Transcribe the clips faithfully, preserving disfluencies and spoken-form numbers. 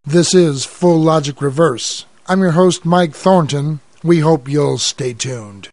This is Full Logic Reverse. I'm your host, Mike Thornton. We hope you'll stay tuned.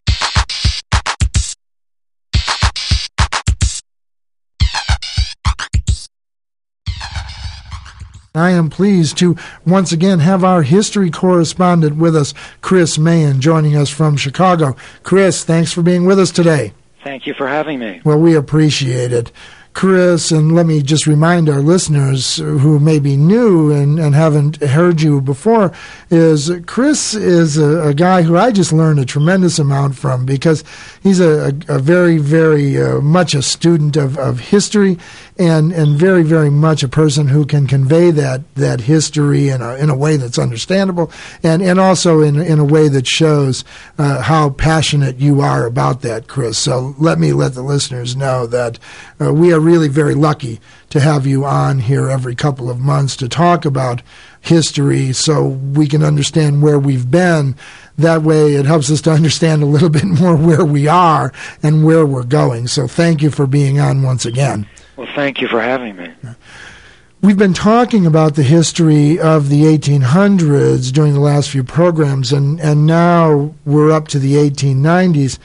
I am pleased to once again have our history correspondent with us, Chris Mahan, joining us from Chicago. Chris, thanks for being with us today. Thank you for having me. Well, we appreciate it. Chris, and let me just remind our listeners who may be new and, and haven't heard you before, is Chris is a, a guy who I just learned a tremendous amount from because he's a, a, a very, very uh, much a student of, of history and, and very, very much a person who can convey that, that history in a, in a way that's understandable and, and also in, in a way that shows uh, how passionate you are about that, Chris. So let me let the listeners know that uh, we are really very lucky to have you on here every couple of months to talk about history so we can understand where we've been. That way it helps us to understand a little bit more where we are and where we're going. So thank you for being on once again. Well, thank you for having me. We've been talking about the history of the eighteen hundreds during the last few programs, and, and now we're up to the eighteen nineties.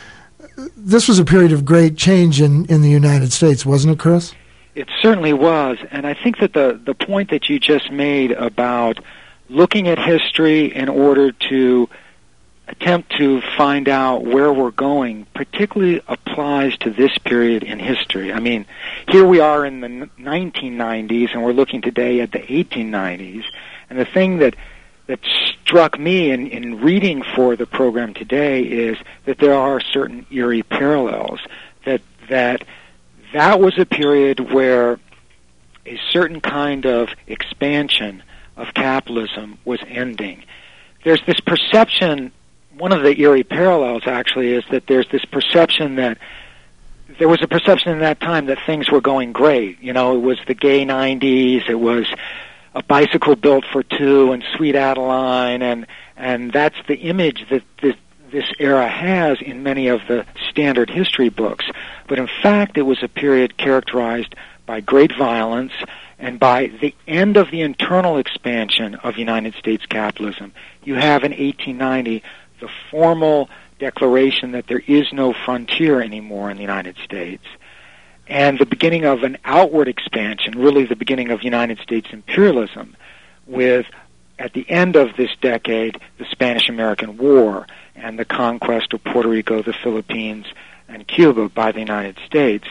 This was a period of great change in, in the United States, wasn't it, Chris? It certainly was, and I think that the, the point that you just made about looking at history in order to attempt to find out where we're going particularly applies to this period in history. I mean, here we are in the nineteen nineties, and we're looking today at the eighteen nineties, and the thing that that struck me in, in reading for the program today is that there are certain eerie parallels, that that that was a period where a certain kind of expansion of capitalism was ending. There's this perception, one of the eerie parallels actually is that there's this perception that there was a perception in that time that things were going great. You know, it was the gay nineties, it was a bicycle built for two and Sweet Adeline, and and that's the image that this, this era has in many of the standard history books. But in fact, it was a period characterized by great violence and by the end of the internal expansion of United States capitalism. You have in eighteen ninety the formal declaration that there is no frontier anymore in the United States, and the beginning of an outward expansion, really the beginning of United States imperialism, with, at the end of this decade, the Spanish-American War and the conquest of Puerto Rico, the Philippines, and Cuba by the United States.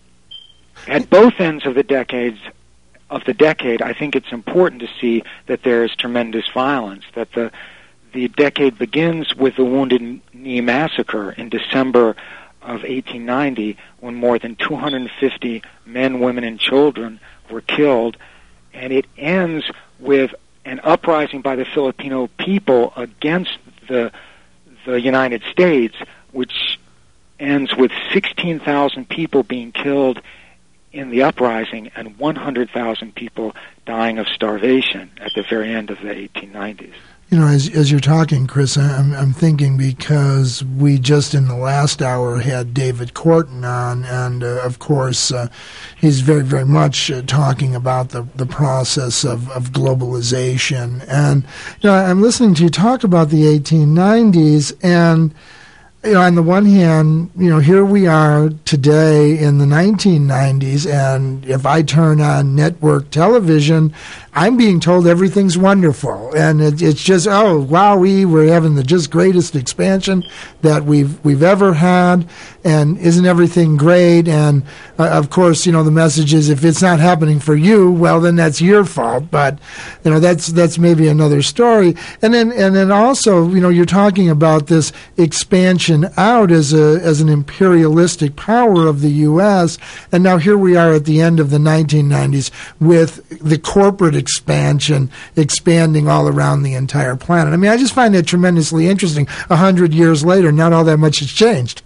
At both ends of the decades of the decade, I think it's important to see that there is tremendous violence, that the the decade begins with the Wounded Knee Massacre in December of eighteen ninety, when more than two hundred fifty men, women, and children were killed, and it ends with an uprising by the Filipino people against the the United States, which ends with sixteen thousand people being killed in the uprising and one hundred thousand people dying of starvation at the very end of the eighteen nineties. You know, as as you're talking, Chris, I'm I'm thinking because we just in the last hour had David Korten on, and uh, of course uh, he's very very much uh, talking about the the process of, of globalization, and you know I'm listening to you talk about the eighteen nineties, and you know on the one hand, you know here we are today in the nineteen nineties, and if I turn on network television, I'm being told everything's wonderful, and it, it's just, oh, wow, we were having the just greatest expansion that we've we've ever had, and isn't everything great? And, uh, of course, you know, the message is if it's not happening for you, well, then that's your fault, but, you know, that's that's maybe another story. And then and then also, you know, you're talking about this expansion out as a as an imperialistic power of the U S, and now here we are at the end of the nineteen nineties with the corporate expansion expanding all around the entire planet. I mean, I just find that tremendously interesting. A hundred years later, not all that much has changed.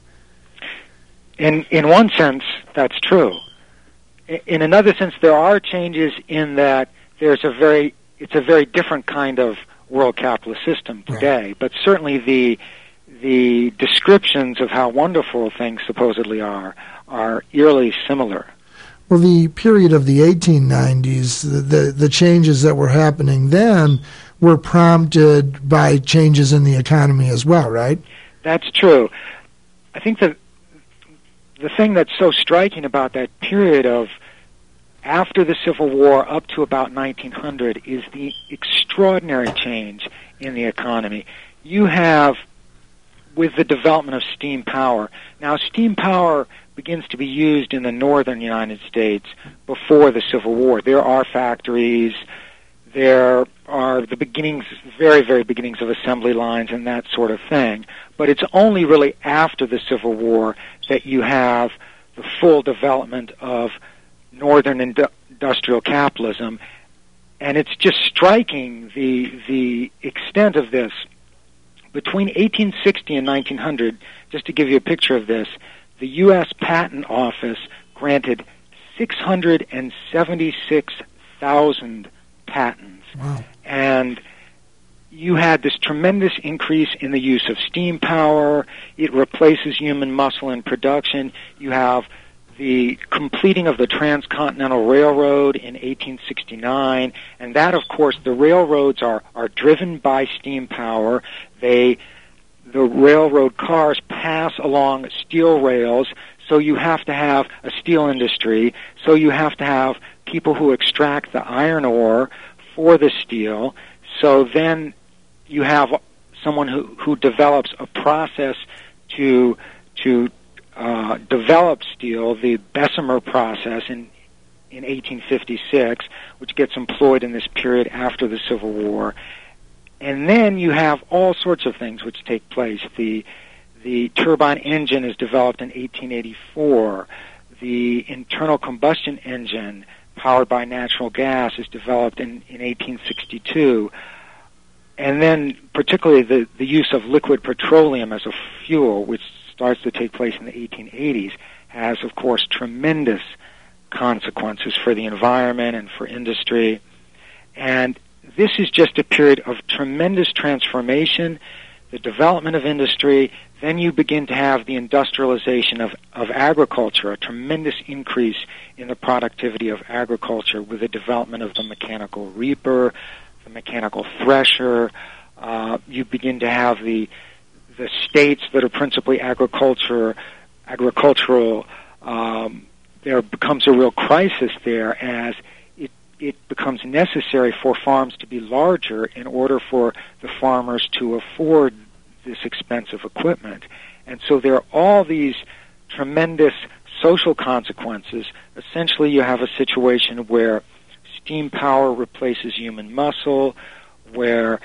In in one sense, that's true. In another sense, there are changes in that there's a very it's a very different kind of world capitalist system today. Right. But certainly the the descriptions of how wonderful things supposedly are are eerily similar. Well, the period of the eighteen nineties, the, the, the changes that were happening then were prompted by changes in the economy as well, right? That's true. I think that the thing that's so striking about that period of after the Civil War up to about nineteen hundred is the extraordinary change in the economy. You have, with the development of steam power, now steam power begins to be used in the northern United States before the Civil War. There are factories, there are the beginnings, very, very beginnings of assembly lines and that sort of thing. But it's only really after the Civil War that you have the full development of northern indu- industrial capitalism. And it's just striking the the extent of this. Between eighteen sixty and nineteen hundred, just to give you a picture of this, the U S Patent Office granted six hundred seventy-six thousand patents. Wow. And you had this tremendous increase in the use of steam power. It replaces human muscle in production. You have the completing of the Transcontinental Railroad in eighteen sixty-nine, and that, of course, the railroads are, are driven by steam power. They, the railroad cars pass along steel rails, so you have to have a steel industry, so you have to have people who extract the iron ore for the steel, so then you have someone who, who develops a process to to uh, develop steel, the Bessemer process in in eighteen fifty-six, which gets employed in this period after the Civil War. And then you have all sorts of things which take place. The the turbine engine is developed in eighteen eighty-four. The internal combustion engine powered by natural gas is developed in, in eighteen sixty-two. And then particularly the, the use of liquid petroleum as a fuel, which starts to take place in the eighteen eighties, has, of course, tremendous consequences for the environment and for industry. And this is just a period of tremendous transformation, the development of industry. Then you begin to have the industrialization of, of agriculture, a tremendous increase in the productivity of agriculture with the development of the mechanical reaper, the mechanical thresher. Uh, you begin to have the the states that are principally agriculture, agricultural. Um, there becomes a real crisis there as it it becomes necessary for farms to be larger in order for the farmers to afford this expensive equipment. And so there are all these tremendous social consequences. Essentially, you have a situation where steam power replaces human muscle, where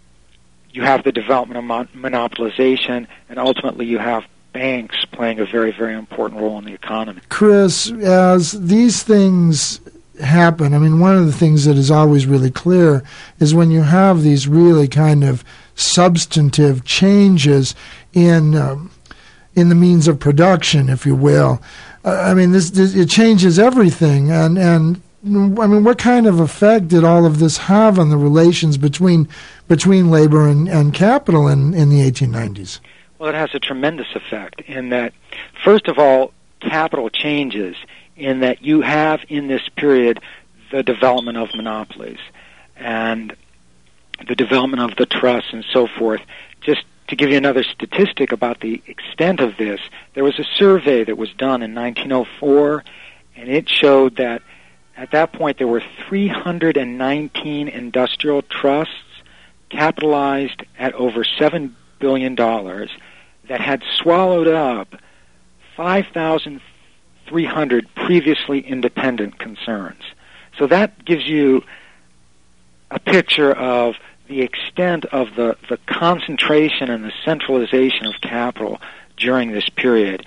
you have the development of mon- monopolization, and ultimately you have banks playing a very, very important role in the economy. Chris, as these things happen, I mean, one of the things that is always really clear is when you have these really kind of substantive changes in um, in the means of production, if you will. Uh, I mean, this, this it changes everything, and and I mean, what kind of effect did all of this have on the relations between between labor and, and capital in, in the eighteen nineties? Well, it has a tremendous effect in that, first of all, capital changes in that you have in this period the development of monopolies and the development of the trusts and so forth. Just to give you another statistic about the extent of this, there was a survey that was done in nineteen oh four, and it showed that at that point there were three hundred nineteen industrial trusts capitalized at over seven billion dollars that had swallowed up five thousand three hundred previously independent concerns. So that gives you a picture of the extent of the, the concentration and the centralization of capital during this period.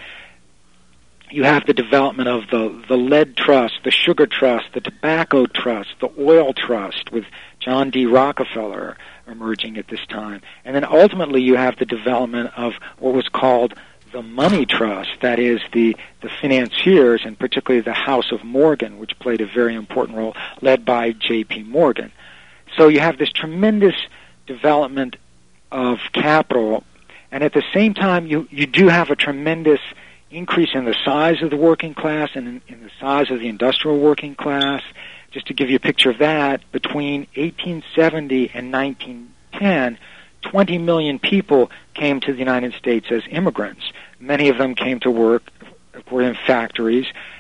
You have the development of the, the lead trust, the sugar trust, the tobacco trust, the oil trust with John D. Rockefeller emerging at this time. And then ultimately you have the development of what was called the money trust, that is the, the financiers, and particularly the House of Morgan, which played a very important role, led by J P. Morgan. So you have this tremendous development of capital, and at the same time you, you do have a tremendous increase in the size of the working class and in, in the size of the industrial working class. Just to give you a picture of that, between eighteen seventy and nineteen ten, twenty million people came to the United States as immigrants. Many of them came to work, of course, in factories,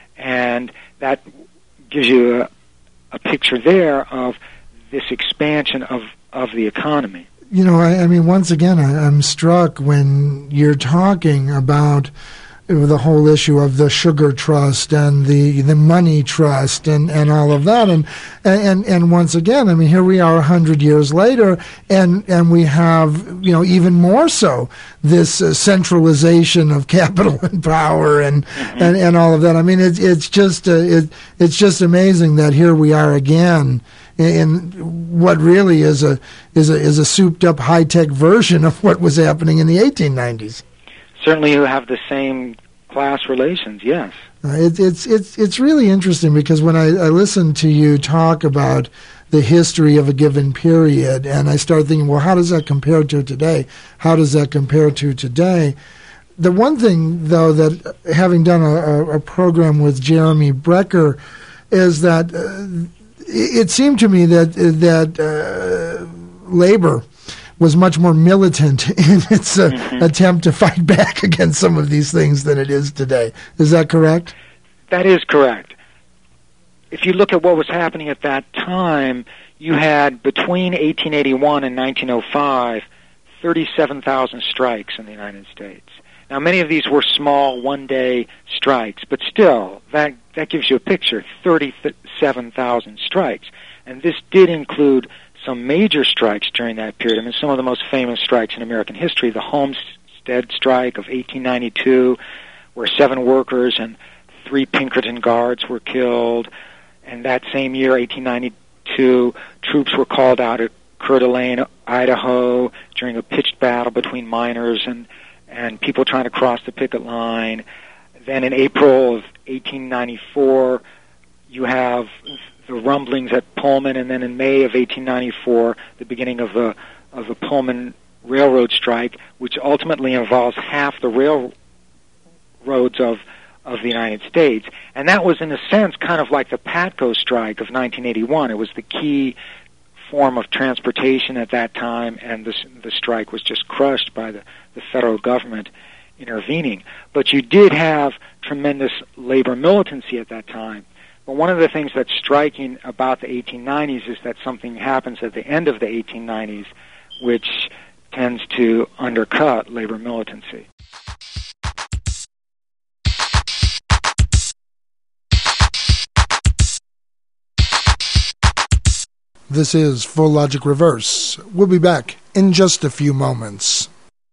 and that gives you a, a picture there of this expansion of, of the economy. You know, I, I mean, once again, I, I'm struck when you're talking about the whole issue of the sugar trust and the, the money trust and, and all of that. And, and, and once again, I mean, here we are a hundred years later, and, and we have, you know, even more so this uh, centralization of capital and power and, mm-hmm. and, and all of that. I mean, it's, it's just, uh, it, it's just amazing that here we are again in what really is a, is a, is a souped up high tech version of what was happening in the eighteen nineties. Certainly, you have the same class relations. Yes, uh, it, it's it's it's really interesting because when I, I listen to you talk about the history of a given period, and I start thinking, well, how does that compare to today? How does that compare to today? The one thing, though, that having done a, a program with Jeremy Brecker, is that uh, it seemed to me that that uh, labor was much more militant in its uh, mm-hmm. attempt to fight back against some of these things than it is today. Is that correct? That is correct. If you look at what was happening at that time, you had between eighteen eighty-one and nineteen oh five, thirty-seven thousand strikes in the United States. Now, many of these were small one-day strikes, but still, that, that gives you a picture, thirty-seven thousand strikes. And this did include some major strikes during that period. I mean, some of the most famous strikes in American history, the Homestead Strike of eighteen ninety-two, where seven workers and three Pinkerton guards were killed. And that same year, eighteen ninety-two, troops were called out at Coeur d'Alene, Idaho, during a pitched battle between miners and, and people trying to cross the picket line. Then in April of eighteen ninety-four, you have the rumblings at Pullman, and then in May of eighteen ninety-four, the beginning of the of the Pullman Railroad strike, which ultimately involves half the railroads of of the United States. And that was, in a sense, kind of like the Patco strike of nineteen eighty-one. It was the key form of transportation at that time, and the the strike was just crushed by the, the federal government intervening. But you did have tremendous labor militancy at that time. But one of the things that's striking about the eighteen nineties is that something happens at the end of the eighteen nineties which tends to undercut labor militancy. This is Full Logic Reverse. We'll be back in just a few moments.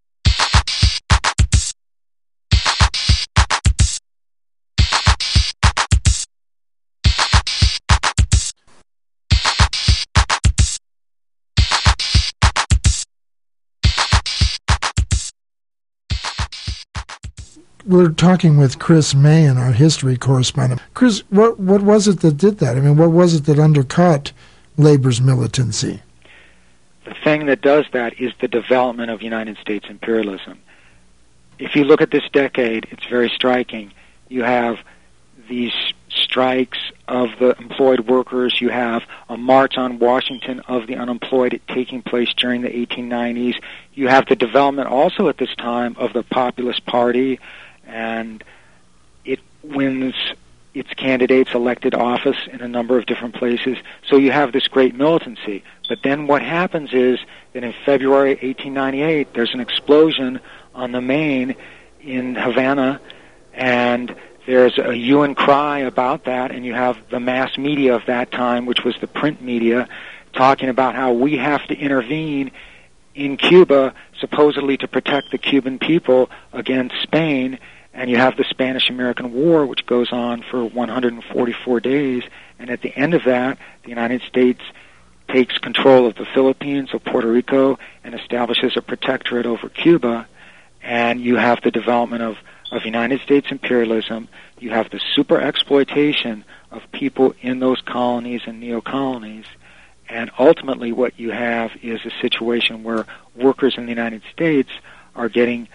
We're talking with Chris Mahan, our history correspondent. Chris, what what was it that did that? I mean, what was it that undercut labor's militancy? The thing that does that is the development of United States imperialism. If you look at this decade, it's very striking. You have these strikes of the employed workers. You have a march on Washington of the unemployed taking place during the eighteen nineties. You have the development also at this time of the Populist Party, and it wins its candidates elected office in a number of different places. So you have this great militancy. But then what happens is that in February eighteen ninety-eight, there's an explosion on the Main in Havana, and there's a hue and cry about that, and you have the mass media of that time, which was the print media, talking about how we have to intervene in Cuba, supposedly to protect the Cuban people against Spain. And you have the Spanish-American War, which goes on for one hundred forty-four days, and at the end of that, the United States takes control of the Philippines, of Puerto Rico, and establishes a protectorate over Cuba, and you have the development of, of United States imperialism. You have the super exploitation of people in those colonies and neo-colonies, and ultimately what you have is a situation where workers in the United States are getting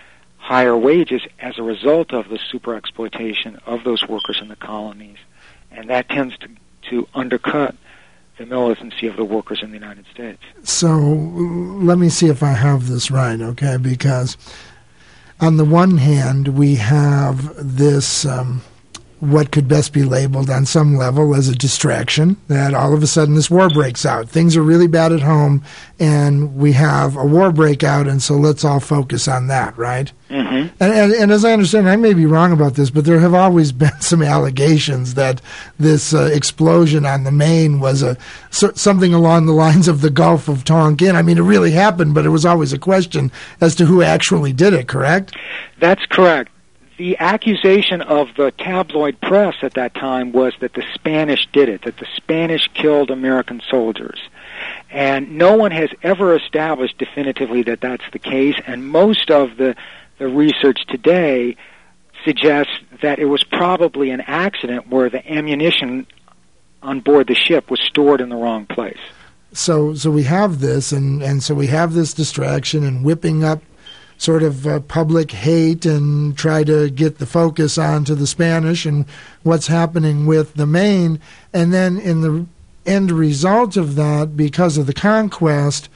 higher wages as a result of the super exploitation of those workers in the colonies. And that tends to, to undercut the militancy of the workers in the United States. So let me see if I have this right, okay? Because on the one hand, we have this, um, what could best be labeled on some level as a distraction, that all of a sudden this war breaks out. Things are really bad at home, and we have a war breakout, and so let's all focus on that, right? Mm-hmm. And, and, and as I understand, I may be wrong about this, but there have always been some allegations that this uh, explosion on the Maine was a so, something along the lines of the Gulf of Tonkin. I mean, it really happened, but it was always a question as to who actually did it, correct? That's correct. The accusation of the tabloid press at that time was that the Spanish did it, that the Spanish killed American soldiers. And no one has ever established definitively that that's the case, and most of the, the research today suggests that it was probably an accident where the ammunition on board the ship was stored in the wrong place. So so we have this, and, and so we have this distraction and whipping up sort of uh, public hate and try to get the focus onto the Spanish and what's happening with the Maine. And then in the end result of that, because of the conquest,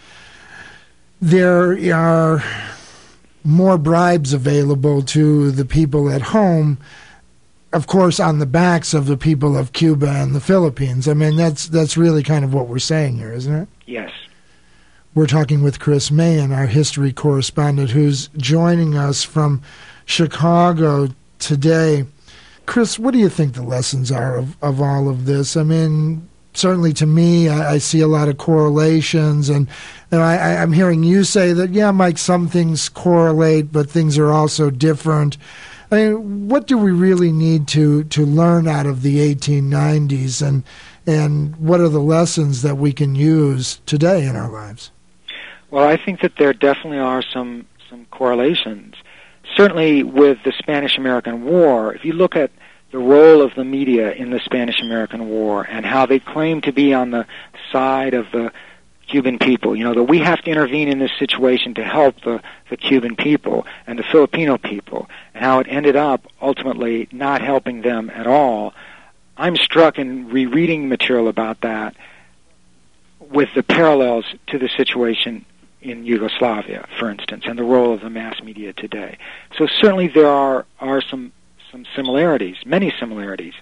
there are more bribes available to the people at home, of course, on the backs of the people of Cuba and the Philippines. I mean, that's that's really kind of what we're saying here, isn't it? Yes. We're talking with Chris Mahan, our history correspondent, who's joining us from Chicago today. Chris, what do you think the lessons are of, of all of this? I mean, certainly to me, I, I see a lot of correlations, and, and I, I, I'm hearing you say that, yeah, Mike, some things correlate, but things are also different. I mean, what do we really need to, to learn out of the eighteen nineties, and and what are the lessons that we can use today in our lives? Well, I think that there definitely are some, some correlations. Certainly with the Spanish-American War, if you look at the role of the media in the Spanish-American War and how they claim to be on the side of the Cuban people, you know, that we have to intervene in this situation to help the, the Cuban people and the Filipino people, and how it ended up ultimately not helping them at all. I'm struck in rereading material about that with the parallels to the situation in Yugoslavia, for instance, and the role of the mass media today. So certainly there are, are some, some similarities, many similarities.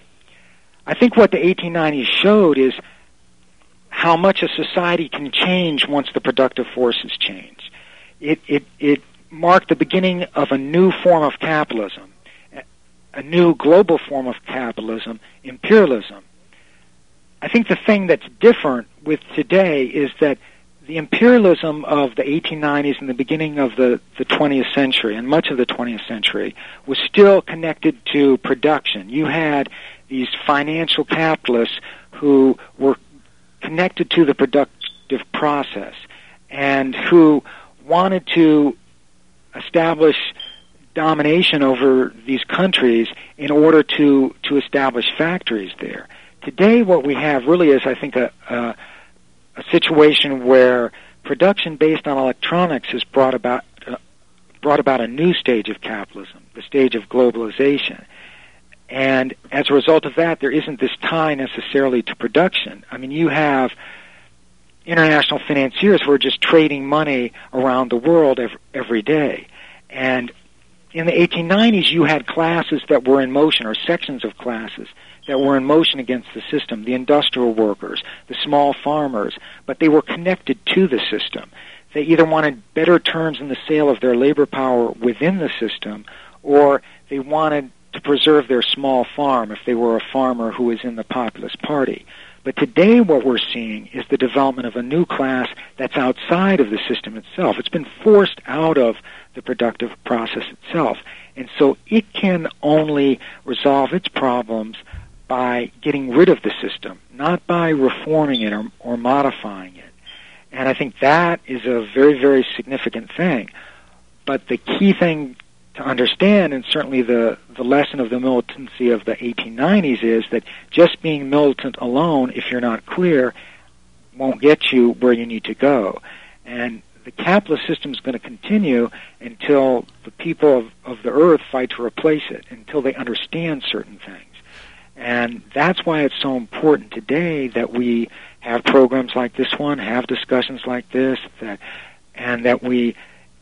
I think what the eighteen nineties showed is how much a society can change once the productive forces change. It, it, it marked the beginning of a new form of capitalism, a new global form of capitalism, imperialism. I think the thing that's different with today is that the imperialism of the eighteen nineties and the beginning of the, the twentieth century, and much of the twentieth century, was still connected to production. You had these financial capitalists who were connected to the productive process and who wanted to establish domination over these countries in order to, to establish factories there. Today what we have really is, I think, a, a a situation where production based on electronics has brought about uh, brought about a new stage of capitalism, the stage of globalization. And as a result of that, there isn't this tie necessarily to production. I mean, you have international financiers who are just trading money around the world every, every day. And in the eighteen nineties, you had classes that were in motion, or sections of classes that were in motion against the system, the industrial workers, the small farmers, but they were connected to the system. They either wanted better terms in the sale of their labor power within the system, or they wanted to preserve their small farm if they were a farmer who was in the Populist Party. But today what we're seeing is the development of a new class that's outside of the system itself. It's been forced out of the productive process itself. And so it can only resolve its problems by getting rid of the system, not by reforming it or, or modifying it. And I think that is a very, very significant thing. But the key thing to understand, and certainly the, the lesson of the militancy of the eighteen nineties, is that just being militant alone, if you're not clear, won't get you where you need to go. And the capitalist system is going to continue until the people of, of the earth fight to replace it, until they understand certain things. And that's why it's so important today that we have programs like this one, have discussions like this, that, and that we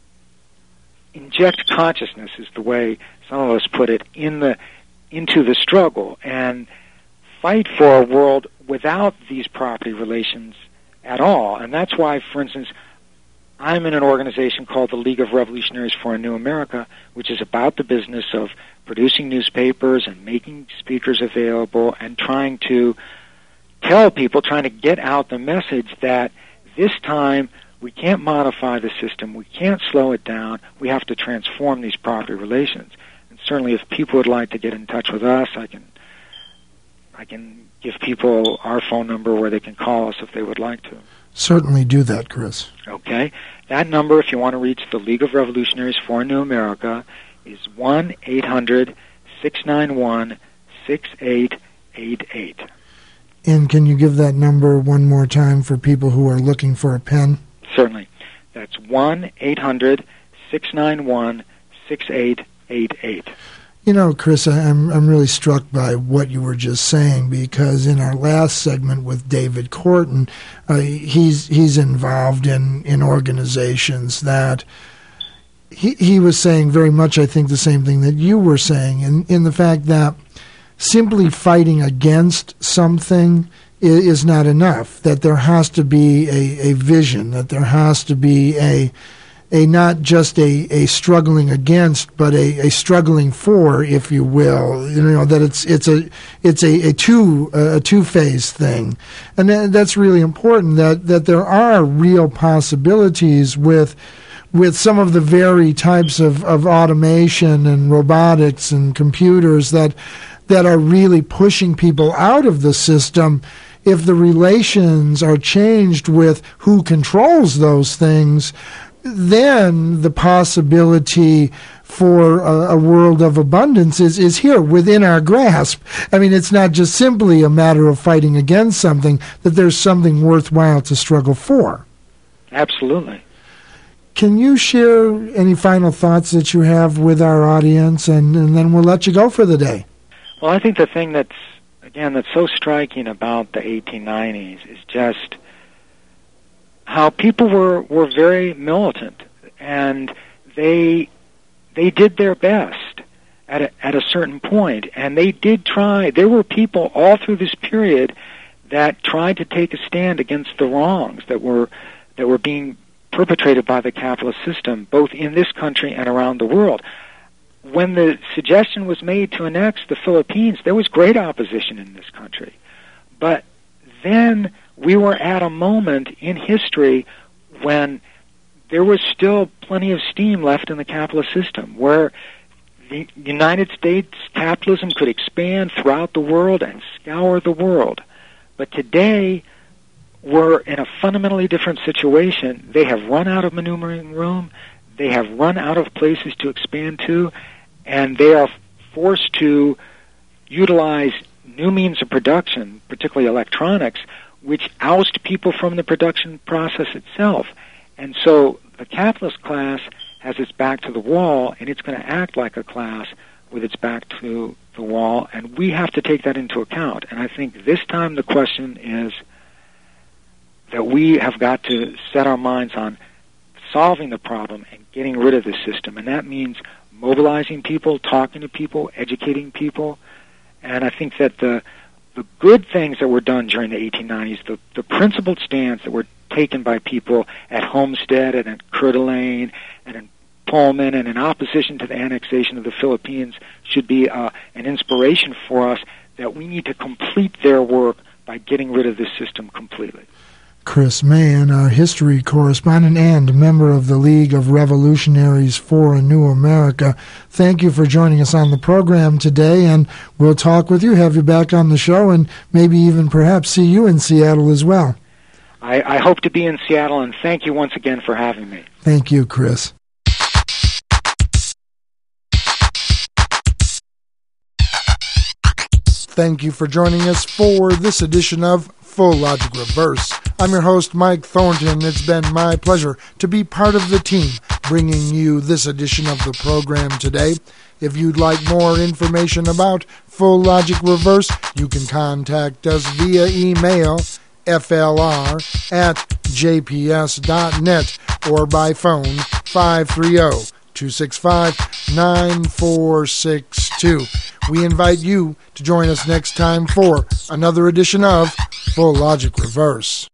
inject consciousness, is the way some of us put it, in the into the struggle, and fight for a world without these property relations at all. And that's why, for instance, I'm in an organization called the League of Revolutionaries for a New America, which is about the business of producing newspapers and making speakers available and trying to tell people, trying to get out the message that this time we can't modify the system, we can't slow it down, we have to transform these property relations. And certainly if people would like to get in touch with us, I can I can give people our phone number where they can call us if they would like to. Certainly do that, Chris. Okay. That number, if you want to reach the League of Revolutionaries for a New America, is one eight hundred six nine one six eight eight eight. And can you give that number one more time for people who are looking for a pen? Certainly. That's one eight hundred six nine one six eight eight eight. You know, Chris, I'm I'm really struck by what you were just saying, because in our last segment with David Korten, uh, he's he's involved in, in organizations that he he was saying very much, I think, the same thing that you were saying, in, in the fact that simply fighting against something is, is not enough, that there has to be a, a vision, that there has to be a a not just a, a struggling against, but a, a struggling for, if you will. You know, that it's it's a it's a, a two a two phase thing, and that, that's really important. That that there are real possibilities with with some of the very types of, of automation and robotics and computers that that are really pushing people out of the system. If the relations are changed with who controls those things, then the possibility for a, a world of abundance is, is here within our grasp. I mean, it's not just simply a matter of fighting against something, that there's something worthwhile to struggle for. Absolutely. Can you share any final thoughts that you have with our audience, and, and then we'll let you go for the day? Well, I think the thing that's, again, that's so striking about the eighteen nineties is just how people were, were very militant, and they they did their best at a, at a certain point, and they did try. There were people all through this period that tried to take a stand against the wrongs that were that were being perpetrated by the capitalist system, both in this country and around the world. When the suggestion was made to annex the Philippines, there was great opposition in this country, but then we were at a moment in history when there was still plenty of steam left in the capitalist system, where the United States capitalism could expand throughout the world and scour the world. But today, we're in a fundamentally different situation. They have run out of maneuvering room, they have run out of places to expand to, and they are forced to utilize new means of production, particularly electronics, which oust people from the production process itself. And so the capitalist class has its back to the wall, and it's going to act like a class with its back to the wall, and we have to take that into account. And I think this time the question is that we have got to set our minds on solving the problem and getting rid of the system, and that means mobilizing people, talking to people, educating people. And I think that the the good things that were done during the eighteen nineties, the, the principled stands that were taken by people at Homestead and at Coeur d'Alene and in Pullman and in opposition to the annexation of the Philippines, should be uh, an inspiration for us that we need to complete their work by getting rid of this system completely. Chris Mahon, our history correspondent and member of the League of Revolutionaries for a New America, thank you for joining us on the program today, and we'll talk with you, have you back on the show, and maybe even perhaps see you in Seattle as well. I, I hope to be in Seattle, and thank you once again for having me. Thank you, Chris. Thank you for joining us for this edition of Full Logic Reverse. I'm your host, Mike Thornton. It's been my pleasure to be part of the team bringing you this edition of the program today. If you'd like more information about Full Logic Reverse, you can contact us via email, F L R at j p s dot net, or by phone, five three zero, two six five, nine four six two. We invite you to join us next time for another edition of Full Logic Reverse.